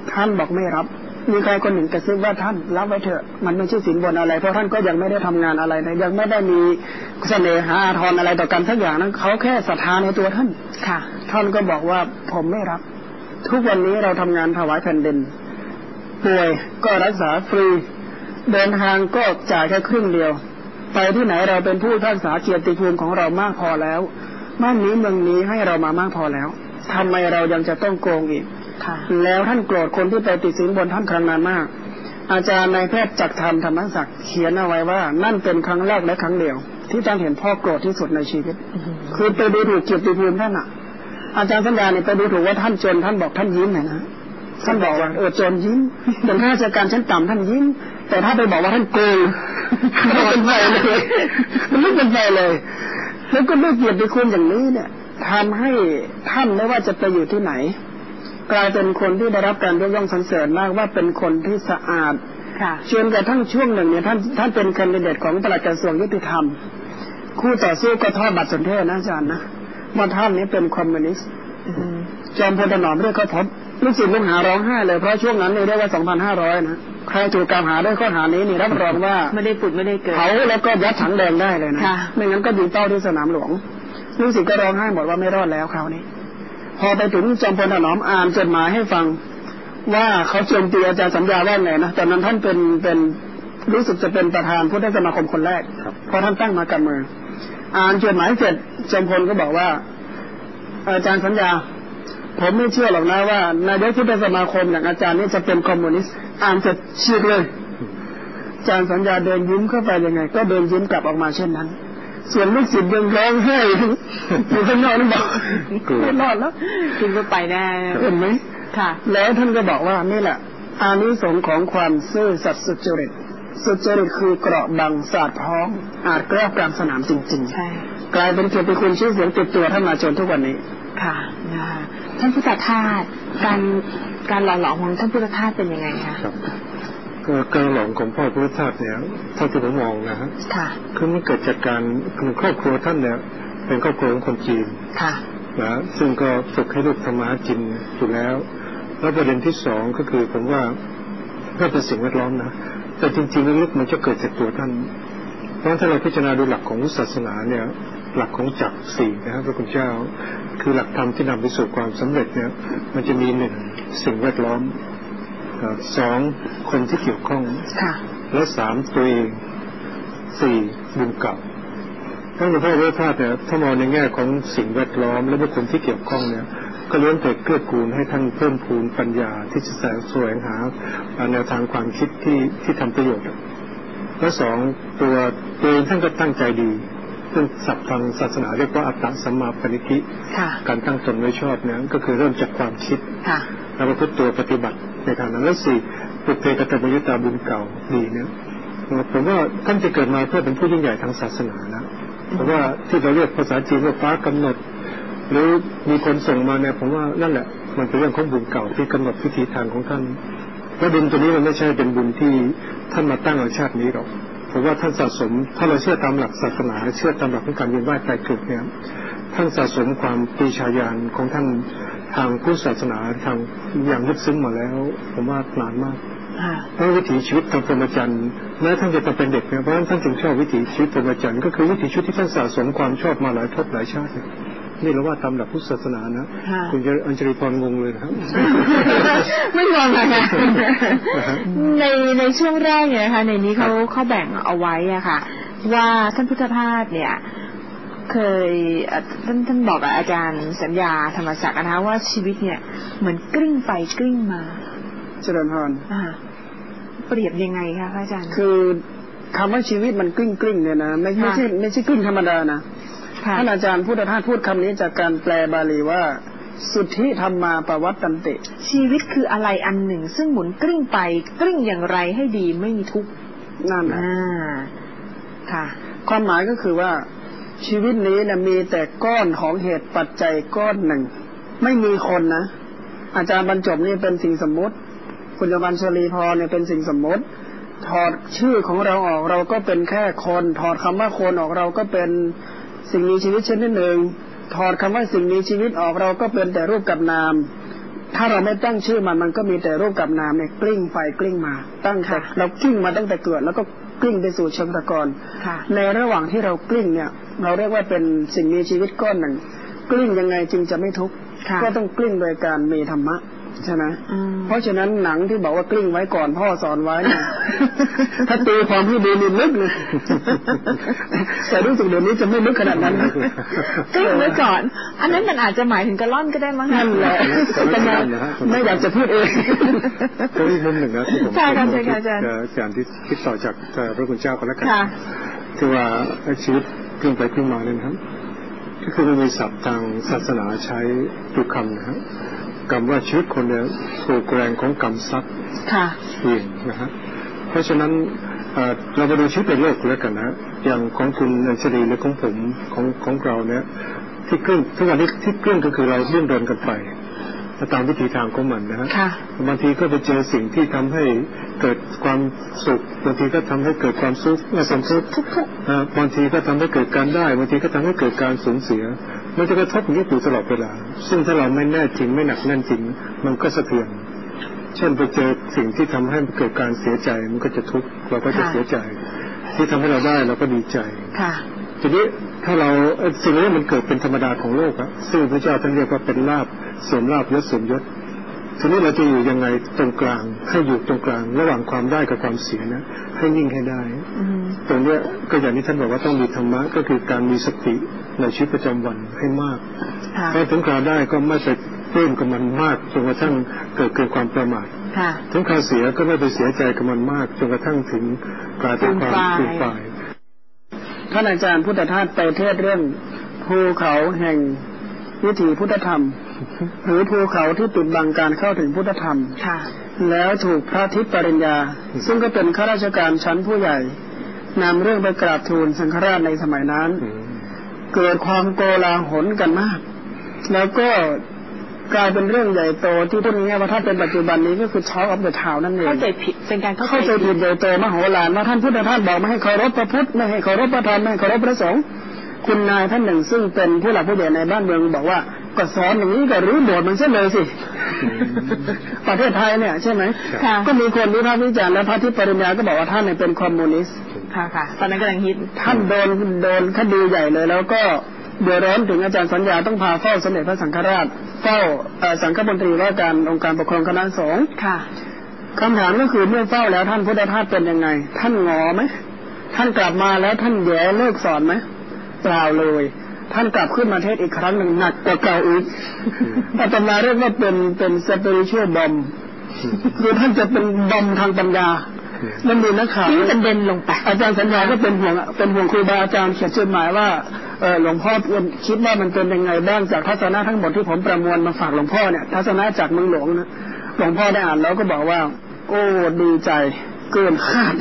ท่านบอกไม่รับมีใครคนหนึ่งกระซิบว่าท่านรับไว้เถอะมันไม่ใช่สินบนอะไรเพราะท่านก็ยังไม่ได้ทำงานอะไรนะยังไม่ได้มีเสน่หาอาทรอะไรต่อกันสักอย่างนั้นเขาแค่ศรัทธาในตัวท่านค่ะท่านก็บอกว่าผมไม่รับทุกวันนี้เราทำงานถวายแผ่นดินป่วยก็รักษาฟรีเดินทางก็จ่ายแค่ครึ่งเดียวไปที่ไหนเราเป็นผู้รักษาเกียรติภูมิของเรามากพอแล้วบ้านนี้เมืองนี้ให้เรามามากพอแล้วทำไมเรายังจะต้องโกงอีกแล้วท่านโกรธคนที่ไปติดสินบนท่านครั้งนั้นมากอาจารย์นายแพทย์จักรธรรมธรรมศักดิ์เขียนเอาไว้ว่านั่นเป็นครั้งแรกและครั้งเดียวที่ท่านเห็นพ่อโกรธที่สุดในชีวิตคือไปดูถูกเกียรติภูมิท่านอ่ะอาจารย์สัญญาเนี่ยไปดูถูกว่าท่านจนท่านบอกท่านยิ้มนะท่านบอกว่าจนยิ้มเป็นข้าราชการชั้นต่ำท่านยิ้มแต่ถ้าไปบอกว่าท่านโกงมันเป็นไปเลยมันไม่เป็นไปเลยแล้วก็ด้วยเกียรติคุณอย่างนี้เนี่ยทำให้ท่านไม่ว่าจะไปอยู่ที่ไหนกลายเป็นคนที่ได้รับการยกย่องสรรเสริญมากว่าเป็นคนที่สะอาดจนกระทั่งช่วงหนึ่งเนี่ยท่านเป็นแคนดิเดตของปลัดกระทรวงยุติธรรมคู่ต่อสู้ก็ทอดบัตรสนเทศนะอาจารย์นะว่าท่านนี้เป็นคอมมิวนิสต์จอมพลถนอมเรียกเขาพบลูกศิษย์ลูกหาร้องไห้เลยเพราะช่วงนั้นเนี่ยเรียกว่า 2,500 นะใครถูกกล่าวหาด้วยข้อหานี้นี่รับรองว่าไม่ได้ปุดไม่ได้เกิดเขาแล้วก็ยัดถังแดงได้เลยนะไม่งั้นก็ยิงเป้าที่สนามหลวงลูกศิษย์ก็ร้องไห้หมดว่าไม่รอดแล้วคราวนี้พอไปถึงจอมพลถนอมอ่านจดหมายให้ฟังว่าเขาโจมตีอาจารย์สัญญาว่าไงนะตอนนั้นท่านเป็นรู้สึกจะเป็นประธานพุทธสมาคมคนแรกพอท่านตั้งมากับมืออ่านจดหมายเสร็จจอมพลก็บอกว่าอาจารย์สัญญาผมไม่เชื่อหรอกนะว่านายกพุทธสมาคมอย่างอาจารย์นี่จะเป็นคอมมิวนิสต์อ่านเสร็จเชื่อเลยอาจารย์สัญญาเดินยิ้มเข้าไปยังไงก็เดินยิ้มกลับออกมาเช่นนั้นส่วนลูกศิษย์ยังร้องไห้อยู่ข้างนอกนี่บอกไม่รอดแล้วคุณก็ไปแน่เห็นไหมค่ะแล้วท่านก็บอกว่านี่แหละอานิสงส์ของความซื่อสัตย์สุจริตคือเกราะบังศาสตร์พ้องอาจแกล้งกลางสนามจริงๆใช่กลายเป็นเกียรติคุณชื่อเสียงติดตัวท่านมาจนทุกวันนี้ค่ะนะคะท่านพุทธทาสการหล่อหลอมของท่านพุทธทาสเป็นยังไงคะการหลอมของพ่อพุทธทาสเนี่ยถ้าที่ผมมองนะฮะคือมันเกิดจากการครอบครัวท่านเนี่ยเป็นครอบครัวของคนจีนนะซึ่งก็ฝึกให้ลูกทำมาหากินอยู่แล้วประเด็นที่สองก็คือผมว่าก็เป็นสิ่งแวดล้อมนะแต่จริงๆแล้วลึกมันจะเกิดจากตัวท่านเพราะถ้าเราพิจารณาดูหลักของศาสนาเนี่ยหลักของจักรสี่นะครับพระคุณเจ้าคือหลักธรรมที่นำไปสู่ความสำเร็จเนี่ยมันจะมีหนึ่งสิ่งแวดล้อมสองคนที่เกี่ยวข้องและสามตัวเองสี่บุญเก่าท่านหลวงพ่อพุทธทาสเนี่ยถ้ามองในแง่ของสิ่งแวดล้อมและบุคคลที่เกี่ยวข้องเนี่ยก็ล้วนแต่เกื้อกูลให้ท่านเพิ่มพูนปัญญาที่จะแสวงหาแนวทางความคิดที่ทำประโยชน์และสองตัวเองท่านก็ตั้งใจดีซึ่งศัพท์ทางศาสนาเรียกว่าอัตตสัมมาปณิธิการตั้งตนไว้ชอบเนี่ยก็คือเริ่มจากความคิดแล้วประพฤติตัวปฏิบัติในทางนั้นและสี่ปุเพกตมยตาบุญเก่าดีเนี่ยผมว่าท่านจะเกิดมาเพื่อเป็นผู้ยิ่งใหญ่ทางศาสนานะเพราะว่าที่เราเรียกภาษาจีนว่าฟ้ากำหนดหรือมีคนส่งมาเนี่ยผมว่านั่นแหละมันเป็นเรื่องของบุญเก่าที่กำหนดวิถีทางของท่านและบุญตัวนี้มันไม่ใช่เป็นบุญที่ท่านมาตั้งในชาตินี้หรอกเพราะว่าท่านสะสมถ้าเราเชื่อตามหลักศาสนาเชื่อตามหลักของการเวียนว่ายตายเกิดเนี่ยท่านสะสมความปรีชาญาณของท่านทางพุทธศาสนาทางอย่างลึกซึ้งมาแล้วผมว่านานมากเพราะวิถีชีวิตทางพรหมจรรย์แม้ท่านจะเป็นเด็กเนี่ยเพราะฉะนั้นท่านจึงชอบวิถีชีวิตพรหมจรรย์ก็คือวิถีชีวิตที่ท่านสะสมความชอบมาหลายภพหลายชาตินี่เราว่าตามหลักพุทธศาสนานะคุณอัญชลีพรงงเลยครับไม่งงค่ะในช่วงแรกเนี่ยนะคะในนี้เขาแบ่งเอาไว้อะค่ะว่าท่านพุทธทาสเนี่ยเคยท่านบอกกับอาจารย์สัญญาธรรมศักดิ์นะคะว่าชีวิตเนี่ยเหมือนกลิ้งไปกลิ้งมาเจริญพรเปรียบยังไงคะพระอาจารย์คือคำว่าชีวิตมันกลิ้งเนี่ยนะไม่ใช่กลิ้งธรรมดานะท่านอาจารย์พุทธทาสพูดคำนี้จากการแปลบาลีว่าสุทธิธรรมาปวัตตันติชีวิตคืออะไรอันหนึ่งซึ่งหมุนกลิ้งไปกลิ้งอย่างไรให้ดีไม่มีทุกข์นั่นแหละค่ะความหมายก็คือว่าชีวิตนี้นะมีแต่ก้อนของเหตุปัจจัยก้อนหนึ่งไม่มีคนนะอาจารย์บรรจบนี่เป็นสิ่งสมมติคุณยบัญชลีพรเนี่ยเป็นสิ่งสมมติถอดชื่อของเราออกเราก็เป็นแค่คนถอดคำว่าคนออกเราก็เป็นสิ่งมีชีวิตชนิดหนึ่งถอดคำว่าสิ่งมีชีวิตออกเราก็เป็นแต่รูปกับนามถ้าเราไม่ตั้งชื่อมันก็มีแต่รูปกับนามเนี่ยกลิ้งไปกลิ้งมาตั้งแต่เรากลิ้งมาตั้งแต่เกิดแล้วก็กลิ้งไปสู่เชิงตะกอนในระหว่างที่เรากลิ้งเนี่ยเราเรียกว่าเป็นสิ่งมีชีวิตก้อนหนึ่งกลิ้งยังไงจึงจะไม่ทุกข์ก็ต้องกลิ้งโดยการมีธรรมะใช่ไหมเพราะฉะนั้นหนังที่บอกว่ากลิ้งไว้ก่อนพ่อสอนไว้เนี่ยถ้าตีความที่ดีลึกเลยแต่รู้สึกเดี๋ยวนี้จะไม่ลึกขนาดนั้นกลิ้งไว้ก่อนอันนั้นมันอาจจะหมายถึงกระล่อนก็ได้มั้งนั่นแหละไม่อยากจะพูดเองก็อีกมุมหนึ่งนะที่ผมการที่คิดต่อจากพระคุณเจ้าก็แล้วกันคือว่าชีวิตกลิ้งไปกลิ้งมาเนี่ยนะครับก็คือมันมีศัพท์ทางศาสนาใช้อยู่คำนะครับกรรมว่าชีวิตคนเนี่ยถูกแรงของกรรมซัดเองนะฮะเพราะฉะนั้นเรามาดูชีวิตในโลกแล้วกันนะอย่างของคุณอัญชลีหรือของผมของเราเนี่ยที่กลิ้งทุกวันนี้ที่กลิ้งก็คือเราเลื่อนเดินกันไปตามวิธีทางของมันนะฮะบางทีก็ไปเจอสิ่งที่ทำให้เกิดความสุขบางทีก็ทำให้เกิดความทุกข์บางทีก็ทำให้เกิดการได้บางทีก็ทำให้เกิดการสูญเสียมันจะกระทบอย่างนี้อยู่ตลอดเวลาซึ่งถ้าเราไม่แน่จริงไม่หนักแน่นจริงมันก็สะเทือนเช่นไปเจอสิ่งที่ทำให้เกิดการเสียใจมันก็จะทุกข์เราก็จะเสียใจที่ทำให้เราได้เราก็ดีใจทีนี้ถ้าเราสิ่งนี้มันเกิดเป็นธรรมดาของโลกอะซึ่งพระเจ้าท่านเรียกว่าเป็นลาภเสริมลาภยศเสริมยศทีนี้เราจะอยู่ยังไงตรงกลางให้อยู่ตรงกลางระหว่างความได้กับความเสียนะให้นิ่งให้ได้ตรงนี้ก็อย่างที่ท่านบอกว่าต้องมีธรรมะก็คือการมีสติในชีวิตประจำวันให้มากพอถึงคราวได้ก็ไม่ไปเพิ่มกับมันมากจนกระทั่งเกิดความประมาทถึงคราวเสียก็ไม่ไปเสียใจกับมันมากจนกระทั่งถึงกลายเป็นความฟูมฟายท่านอาจารย์พุทธทาสไปเทศเรื่องภูเขาแห่งวิถีพุทธธรรมหรือภูเขาที่ปิดบังการเข้าถึงพุทธธรรมแล้วถูกพระทิพย์ปริญญาซึ่งก็เป็นข้าราชการชั้นผู้ใหญ่นำเรื่องไปกราบทูลสังฆราชในสมัยนั้นเกิดความโกลาหลกันมากแล้วก็กลายเป็นเรื่องใหญ่โตที่พูดง่ายๆว่าถ้าเป็นปัจจุบันนี้ก็คือTalk of the Townนั่นเองเข้าใจผิดเป็นการเข้าใจผิดใหญ่โตมโหฬารว่าท่านพุทธทาสบอกไม่ให้เคารพพระพุทธไม่ให้เคารพพระธรรมไม่ให้เคารพพระสงฆ์คุณนายท่านหนึ่งซึ่งเป็นผู้หลักผู้ใหญ่ในบ้านเมืองบอกว่าก็สอนอย่างนี้ก็รื้อโบสถ์มันซะเลยสิประเทศไทยเนี่ยใช่ไหมก็มีคนวิพากษ์วิจารณ์และพระทิพย์ปริญญาก็บอกว่าท่านเป็นคอมมิวนิสต์ค่ะตอนนั้นกำลังฮิตท่านโดนคดีใหญ่เลยแล้วก็เดือดร้อนถึงอาจารย์สัญญาต้องพาเฝ้าสมเด็จพระสังฆราชเฝ้าสังฆมนตรีว่าการองค์การปกครองคณะสงฆ์คำถามก็คือเมื่อเฝ้าแล้วท่านพุทธทาสเป็นยังไงท่านงอไหมท่านกลับมาแล้วท่านแย่เลิกสอนไหมเปล่าเลยท่านกลับขึ้นมาเทศอีกครั้งหนึ่งหนักกว่าเก่าอีกอาตมาเรียกว่าเป็นสปิริตชัวลบอมคือท่านจะเป็นบอมทางปัญญานั่นเองนักข่าวที่เป็นเด่นลงไปอาจารย์สัญญาก็เป็นห่วงครูบาอาจารย์เขียนจดหมายว่าหลวงพ่อคิดว่ามันเป็นยังไงบ้างจากทัศนะทั้งหมดที่ผมประมวลมาฝากหลวงพ่อเนี่ยทัศนะจากเมืองหลวงนะหลวงพ่อได้อ่านแล้วก็บอกว่าโอ้ดีใจเกินคาด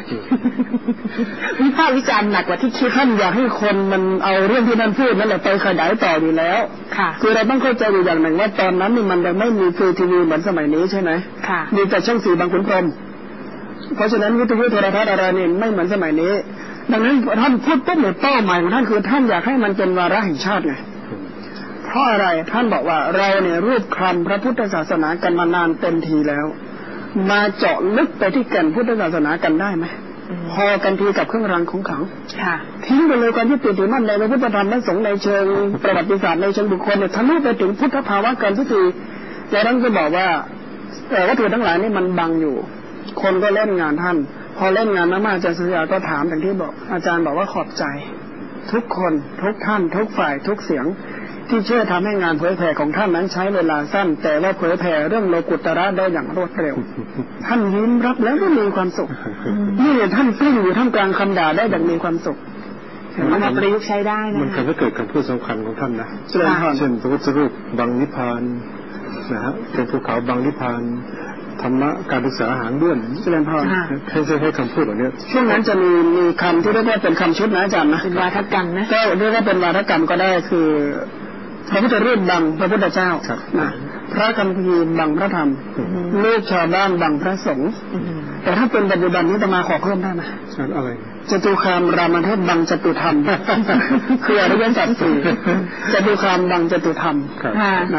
วิพากษ์วิจารณ์หนักกว่าที่คิดท่านอยากให้คนมันเอาเรื่องที่ท่านพูดนั่นแหละไปขยายต่ออยู่แล้วคือเราต้องเข้าใจอยู่อย่างหนึ่งว่าตอนนั้นนี่มันยังไม่มีฟรีทีวีเหมือนสมัยนี้ใช่ไหมมีแต่ช่อง4บางขุนพรหมเพราะฉะนั้นวิทยุโทรทัศน์อะไรนี่ไม่เหมือนสมัยนี้ดังนั้นท่านพูดปุ๊บเนี่ยเป้าหมายของท่านคือท่านอยากให้มันเป็นวาระแห่งชาติไงเพราะอะไรท่านบอกว่าเราเนี่ยรูปคลำพระพุทธศาสนากันมานานเต็มทีแล้วมาเจาะลึกไปที่แก่นพุทธศาสนากันได้ไหมพอกันทีกับเครื่องรางของขลังทิ้งไปเลยความยึดติดถือมั่นในพระพุทธธรรมและสงฆ์ในเชิงประวัติศาสตร์ในเชิงบุคคลเนี่ยทะลุไปถึงพุทธภาวะกันทุกทีแล้วท่านก็บอกว่าวัตถุทั้งหลายนี่มันบังอยู่คนก็เล่นงานท่านพอเล่นงานมากๆอาจารย์สัญญาก็ถามอย่างที่บอกอาจารย์บอกว่าขอบใจทุกคนทุกท่านทุกฝ่ายทุกเสียงที่ช่วยทำให้งานเผยแผ่ของท่านนั้นใช้เวลาสั้นแต่ว่าเผยแผ่เรื่องโลกุตระได้อย่างรวดเร็วท่านยิ้มรับแล้วก็มีความสุขนี่ท่านกลิ้งอยู่ท่ามกลางคำด่าได้อย่างมีความสุขมันมาประยุกต์ใช้ได้นะมันก็เกิดคำพูดสำคัญของท่านนะเช่นพระพุทธรูปบังนิพพานนะฮะเป็นภูเขาบังนิพพานธรรมะการศึกษาหางด้วนแสดงพอให้คำพูดเหล่านี้ช่วงนั้นจะมีคำที่เรียกว่าเป็นคำชุดนะอาจารย์นะเป็นวาทกรรมนะก็เรียกว่าเป็นวาทกรรมก็ได้คือพระพุทธรูปบังพระพุทธเจ้านะพระคัมภีร์บังพระธรรมลูกชาวบ้านบังพระสงฆ์แต่ถ้าเป็นปัจจุบันนี้จะมาขอเพิ่มได้ไหมอะไรจตุคามรามเทพบังจตุธรรมคืออริยสัจสี่จตุคามบังจตุธรรมนะ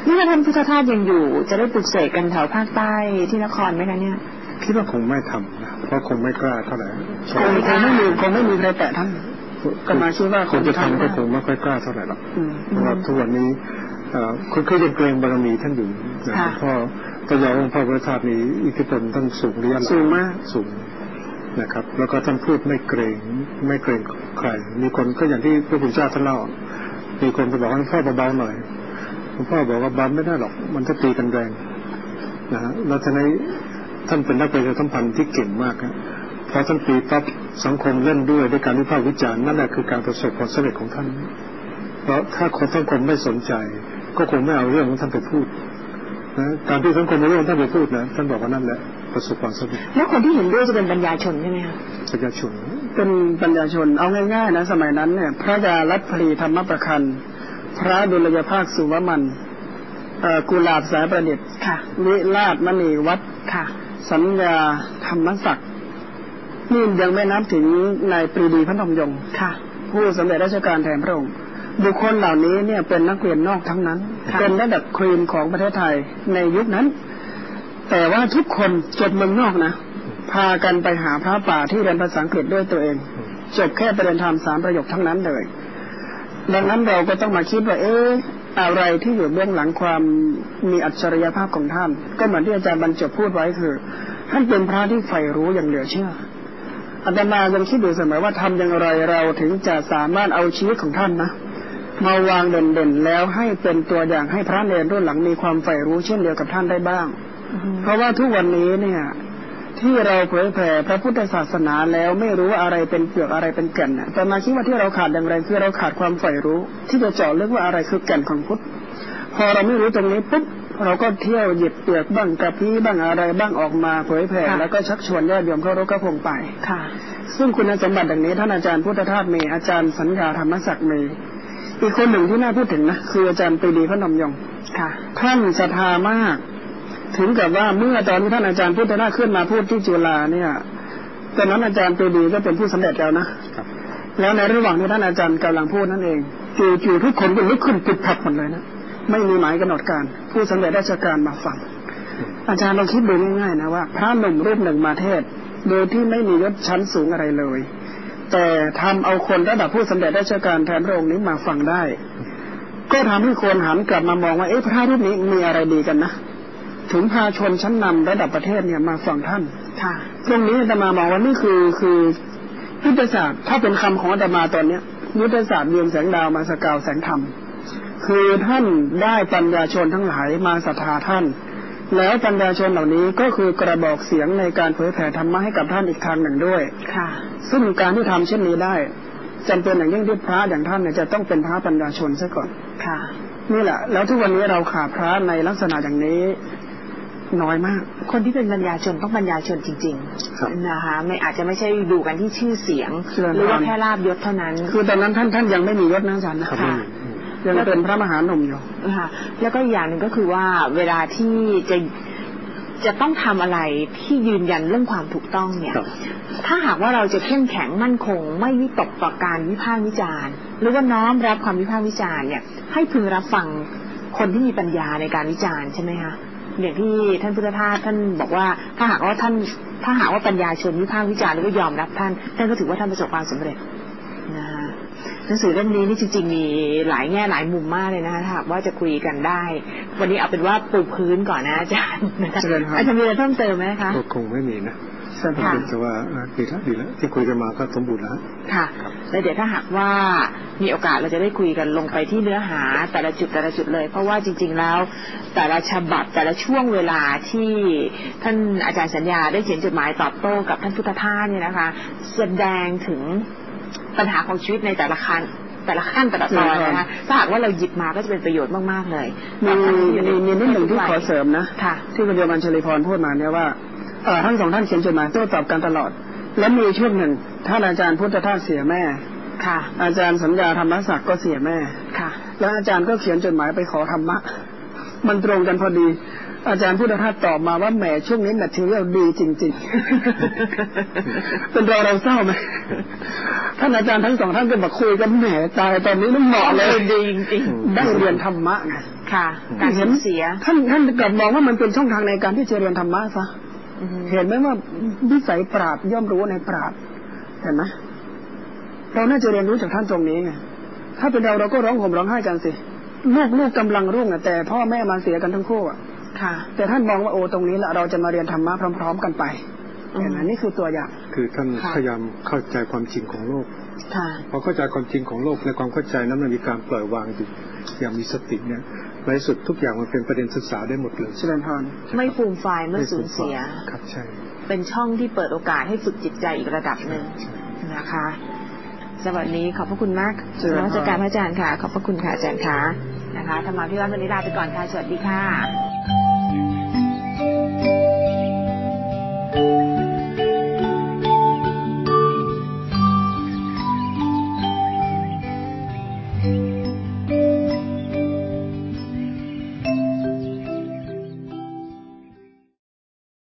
นี่ถ้าท่านพุทธทาสยังอยู่จะได้ปลุกเสกกันแถวภาคใต้ที่นครไหมคะเนี่ยคิดว่าคงไม่ทำนะเพราะคงไม่กล้าเท่าไหร่คงไม่มีใครแตะท่านก็มาคิดว่าคนจะทำก็คงไม่ค่อยกล้าเท่าไหร่หรอกเพราะว่าทุกวันนี้คือยังเกรงบารมีท่านอยู่นะพ่อพระยาองค์พระพุทธทาสมีอิทธิพลท่านสูงระยะหลังสูงมากสูงนะครับแล้วก็ท่านพูดไม่เกรงใครมีคนก็อย่างที่พระพุทธเจ้าท่านเล่ามีคนก็บอกว่าพ่อเบาๆหน่อยพ่อบอกว่าเบาไม่ได้หรอกมันจะตีกันแรงนะฮะแล้วท่านเป็นนักประชาสัมพันธ์ที่เก่งมากครับพอท่านตีปั๊บสังคมเล่นด้วยการวิพากษ์วิจารณ์นั่นแหละคือการประสบความสำเร็จของท่านเพราะถ้าคนสังคมไม่สนใจก็คงไม่เอาเรื่องของท่านไปพูดนะการที่สังคมเอาเรื่องท่านไปพูดนะท่านบอกว่านั่นแหละประสบความสำเร็จแล้วคนที่เห็นด้วยจะเป็นปัญญาชนใช่ไหมคะปัญญาชนเป็นปัญญาชนเอาง่ายๆนะสมัยนั้นเนี่ยพระยาลัทธลีธรรมประคันพระดุลยภาคสุวมันกุหลาบสายประดิษฐ์วิราชมณีวัดสัญญาธรรมศักดิ์นี่ยังไม่นับถึงนายปรีดีพนมยงค์ผู้สำเร็จราชการแทนพระองค์บุคคลเหล่านี้เนี่ยเป็นนักเรียนนอกทั้งนั้นเป็นระดับครีมของประเทศไทยในยุคนั้นแต่ว่าทุกคนจบเมืองนอกนะพากันไปหาพระป่าที่เรียนภาษาอังกฤษด้วยตัวเองจบแค่ประเด็นธรรม3 ประโยคทั้งนั้นเลยดังนั้นเราก็ต้องมาคิดว่าอะไรที่อยู่เบื้องหลังความมีอัจฉริยภาพของท่านก็เหมือนที่อาจารย์บรรจบพูดไว้คือท่านเป็นพระที่ใฝ่รู้อย่างเหลือเชื่ออาตมายังคิดอยู่เสมอว่าทำอย่างไรเราถึงจะสามารถเอาชีวิตของท่านนะมาวางเด่นๆแล้วให้เป็นตัวอย่างให้พระเนรรุ่นหลังมีความใฝ่รู้เช่นเดียวกับท่านได้บ้างเพราะว่าทุกวันนี้เนี่ยที่เราเผยแผ่พระพุทธศาสนาแล้วไม่รู้ว่าอะไรเป็นเปลือกอะไรเป็นแก่นน่ะแต่มาคิดว่าที่เราขาดอย่างไรคือเราขาดความใฝ่รู้ที่จะเจาะลึกว่าอะไรคือแก่นของพุทธพอเราไม่รู้ตรงนี้ปุ๊บเราก็เที่ยวหยิบเปลือกบ้างกระพี้บ้างอะไรบ้างออกมาเผยแผ่แล้วก็ชักชวนญาติโยมเข้ารถก็คงไปซึ่งคุณสมบัติดังนี้ท่านอาจารย์พุทธทาสมีอาจารย์สัญญาธรรมศักดิ์มีอีกคนหนึ่งที่น่าพูดถึงนะคืออาจารย์ปรีดีพนมยงค์ท่านศรัทธามากถึงกับว่าเมื่อตอนที่ท่านอาจารย์พุทธทาสขึ้นมาพูดที่จุฬาเนี่ยตอนนั้นอาจารย์ปรีดีก็เป็นผู้สำเร็จแล้วนะแล้วในระหว่างที่ท่านอาจารย์กำลังพูดนั่นเองจู่ๆทุกคนก็ลุกขึ้นปิดผับหมดเลยนะไม่มีหมายกำหนดการผู้สำเร็จราชการมาฟังอาจารย์ลองคิดดูง่ายๆนะว่าพระหนุ่มรูปหนึ่งมาเทศโดยที่ไม่มียศชั้นสูงอะไรเลยแต่ทำเอาคนระดับผู้สำเร็จราชการแทนพระองค์นี้มาฟังได้ก็ทำให้คนหันกลับมามองว่าพระรูปนี้มีอะไรดีกันนะถึงพาชนชั้นนำระดับประเทศเนี่ยมาฟังท่านตรงนี้อาตมามองว่านี่คือยุทธศาสตร์ถ้าเป็นคำของอาตมาตอนนี้ยุทธศาสตร์เยือนแสงดาวมาสกาวแสงธรรมคือท่านได้ปัญญาชนทั้งหลายมาศรัทธาท่านแล้วปัญญาชนเหล่านี้ก็คือกระบอกเสียงในการเผยแผ่ธรรมะให้กับท่านอีกทางหนึ่งด้วยซึ่งการที่ทำเช่นนี้ได้จำเป็นอย่างยิ่งที่พระอย่างท่านเนี่ยจะต้องเป็นพระปัญญาชนซะก่อนนี่แหละแล้วทุกวันนี้เราขาดพระในลักษณะอย่างนี้น้อยมากคนที่เป็นปัญญาชนต้องปัญญาชนจริงๆนะคะไม่อาจจะไม่ใช่ดูกันที่ชื่อเสียงหรือว่าแค่ลาภยศเท่านั้นคือตอนนั้นท่านยังไม่มียศนะอาจารย์นะยังเป็นพระมหาหนุ่มอยู่แล้วก็อย่างหนึ่งก็คือว่าเวลาที่จะต้องทำอะไรที่ยืนยันเรื่องความถูกต้องเนี่ยถ้าหากว่าเราจะเข้มแข็งมั่นคงไม่วิตกต่อการวิพากษ์วิจารณ์หรือว่าน้อมรับความวิพากษ์วิจารณ์เนี่ยให้พึงรับฟังคนที่มีปัญญาในการวิจารณ์ใช่ไหมคะอย่างที่ท่านพุทธทาสท่านบอกว่าถ้าหากว่าปัญญาชนวิพากษ์วิจารณ์แล้วก็ยอมรับท่านก็ถือว่าท่านประสบความสำเร็จนะหนังสือเล่มนี้นี่จริงๆมีหลายแง่หลายมุมมากเลยนะคะถ้าหากว่าจะคุยกันได้วันนี้เอาเป็นว่าปูพื้นก่อนนะอาจารย์นะคะอาจารย์มีอะไรเพิ่มเติมไหมคะคงไม่มีนะแต่ว่าดีแล้วที่คุยกันมาก็สมบูรณ์แล้วค่ะแล้วเดี๋ยวถ้าหากว่ามีโอกาสเราจะได้คุยกันลงไปที่เนื้อหาแต่ละจุดเลยเพราะว่าจริงๆแล้วแต่ละฉบับแต่ละช่วงเวลาที่ท่านอาจารย์สัญญาได้เขียนจดหมายตอบโต้กับท่านพุทธทาสเนี่ยนะคะแสดงถึงปัญหาของชีวิตในแต่ละขั้นแต่ละตอนนะคะถ้าหากว่าเราหยิบมาก็จะเป็นประโยชน์มากๆเลยมีนิดหนึ่งที่ขอเสริมนะที่คุณโยมอัญชลีพรพูดมาเนี่ยว่าทั้งสองท่านเขียนจดหมายโต้ตอบกันตลอดและมีช่วงหนึ่งท่านอาจารย์พุทธทาสเสียแม่อาจารย์สัญญาธรรมศักดิ์ก็เสียแม่แล้วอาจารย์ก็เขียนจดหมายไปขอธรรมะมันตรงกันพอดีอาจารย์พุทธทาสตอบมาว่าแหมช่วงนี้แมททีเรียลดีจริงๆเป็นเราเศร้าไหมท่านอาจารย์ทั้งสองท่านก็มาคุยกันแหมตายตอนนี้มันเหมาะเลยดีจริงๆได้เรียนธรรมะไงค่ะการสูญเสียท่านกลับมองว่ามันเป็นช่องทางในการที่จะเรียนธรรมะซะเห็นไหมว่าวิสัยปราชญ์ย่อมรู้ในปราชญ์เห็นไหมเราน่าจะเรียนรู้จากท่านตรงนี้ไงถ้าเป็นเราก็ร้องห่มร้องไห้กันสิลูกกำลังรุ่งแต่พ่อแม่มาเสียกันทั้งคู่ค่ะแต่ท่านมองว่าโอ้ตรงนี้แหละเราจะมาเรียนธรรมะพร้อมๆกันไปเห็นไหมนี่คือตัวอย่างคือท่านพยายามเข้าใจความจริงของโลกพอเข้าใจความจริงของโลกในความเข้าใจนั้นมันมีการปล่อยวางอยู่อย่างมีสติเนี่ยในสุดทุกอย่างมันเป็นประเด็นศึกษาได้หมดเลยเจริญพรไม่ฟูมฟายไม่สูญเสียครับใช่เป็นช่องที่เปิดโอกาสให้ฝึกจิตใจอีกระดับหนึ่งนะคะสวัสดีขอบพระคุณมากนมัสการพระอาจารย์ค่ะขอบพระคุณค่ะอาจารย์ค่ะนะคะธรรมาภิวัตน์วันนี้ลาไปก่อนค่ะสวัสดีค่ะ